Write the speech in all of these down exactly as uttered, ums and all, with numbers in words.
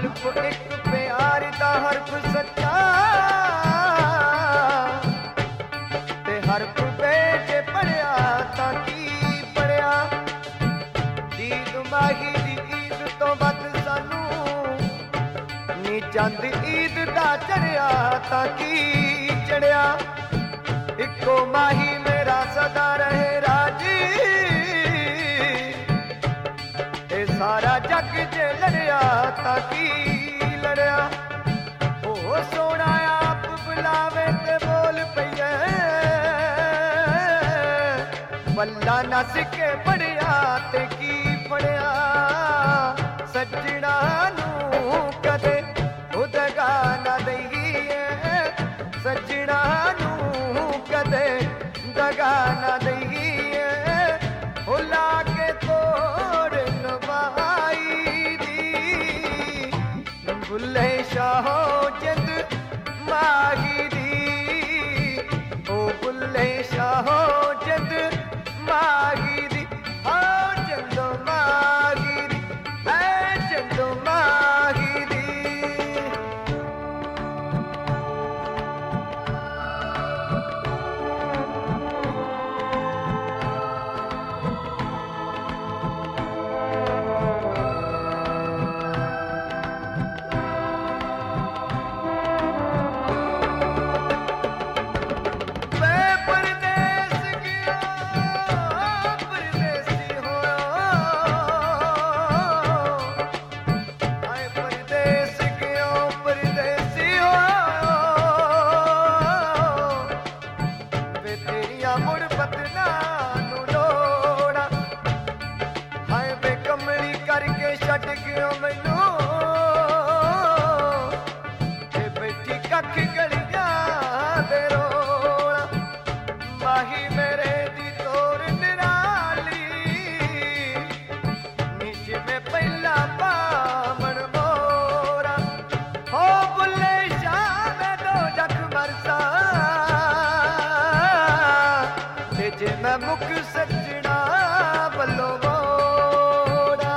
हरफ एक प्यार दा हरफ सच्चा ते हरफ बेटे पढ़िया तां की पढ़िया ईद माही दी ईद तो वध सानू नी चंद ईद दा चढ़िया तां की चढ़िया इको माही मेरा सदा रहे राजी ते सारा जग जे लड़िया तां की लड़िया ओ सोना आप बुलावे ते बोल पईए बल्ला नस के पढ़िया ते की पढ़िया सजना नू कदे उदगा ना दईए सजना नू कदे दगा ना दईए भुला के तोड़ नवाई दी बुल्ले शाहो जिंद माही दी ओ बुल्ले शाहो जिंद माही दी ओ जिंद माही दी ऐ जिंद माही दी मैं मुख सजना बल्लो मोड़ा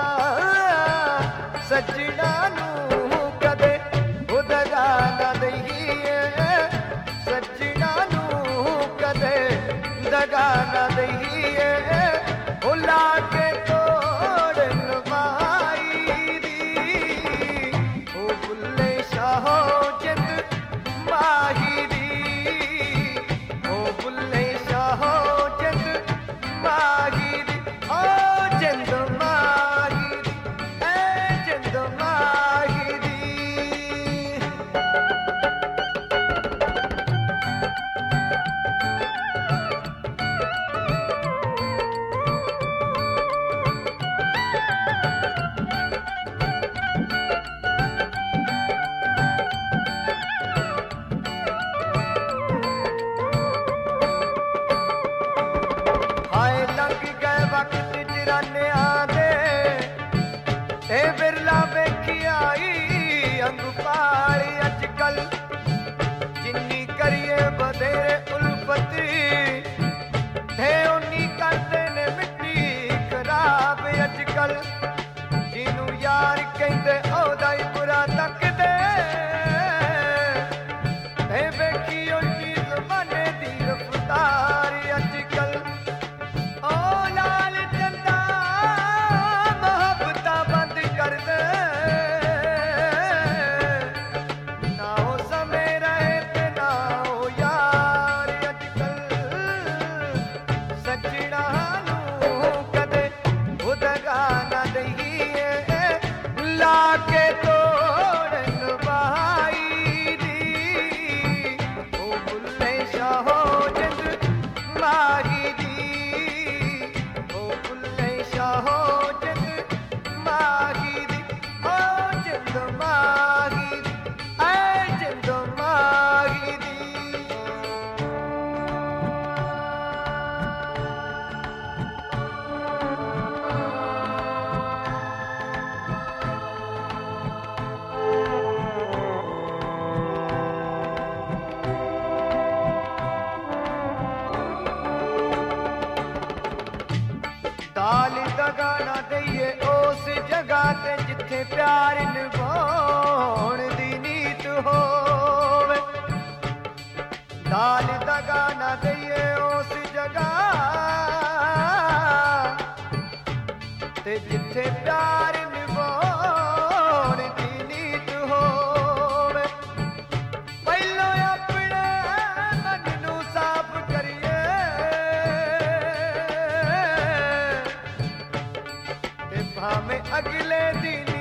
सजना नू कदे उदगा ना दईए सजना नू कदे दगा ना दईए भुला के तोड़ नवाई दी ओ बुल्ले शाहो जिंद माही दी ओ बुल्ले शाहो बिरला वेखी आई अंग पाली अजकल जिन्नी करिए बधेरे उल्फती थे उन्नी करते ने मिट्टी खराब अजकल जिनू यार कहते ओदा ही बुरा तकदे थे वेखी उन्नी जमाने दी रफ्तार अजकल ओ लाल चंदा मोहब्बता बंद कर दे ना हो समय रहे ते ना हो यार अजकल सजना नू कदे उदगा ना दईए ला के तोड़ नवाई दी ओ बुल्ले शाहो जिंद माही दी ओ बुल्ले शाहो जिंद माही दी ओ जिंद माही दी ऐ जिंद माही दी दाल दगा ना दईए ओ उस जगह ते जिथे प्यार निभाउण दी नीत होवे दाल दगा ना दईए उस जगह ते जिथे प्यार निभाउण दी नीत होवे पहलो अपने मन नू साफ करिए ते भावें अगले दिन